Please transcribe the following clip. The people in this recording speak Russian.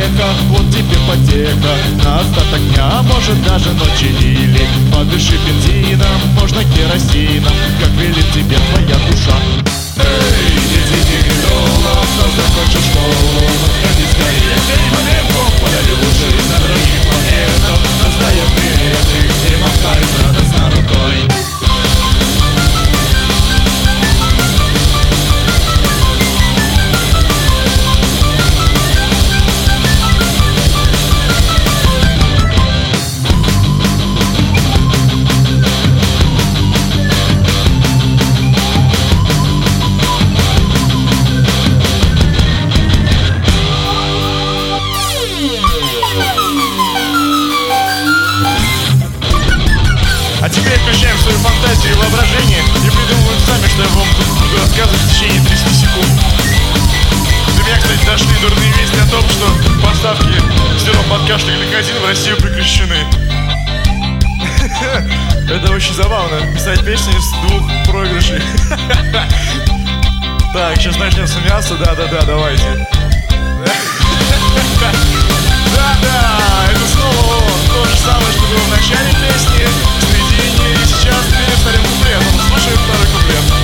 века, вот тебе потека на остаток дня, может даже ночи или подыши бензином, можно керосином, как велит тебе твоя душа. Эй, $10 но закончил школу, ходи скорее, эй, маленько, подарю жизнь на других планетах, раздаем билеты, и махает радостно рукой. А теперь включаем свою фантазию и воображение и придумываем сами, что я вам тут буду рассказывать в течение 30 секунд. До меня, кстати, дошли дурные вести о том, что поставки сиропа от кашля и гликозина в Россию прекращены. Это очень забавно, писать песни с двух проигрышей. Так, сейчас начнем смеяться, да-да-да, давайте. Да-да, это снова то же самое, что было в начале песни, в середине и сейчас перед вторым куплетом. Слушаем второй куплет.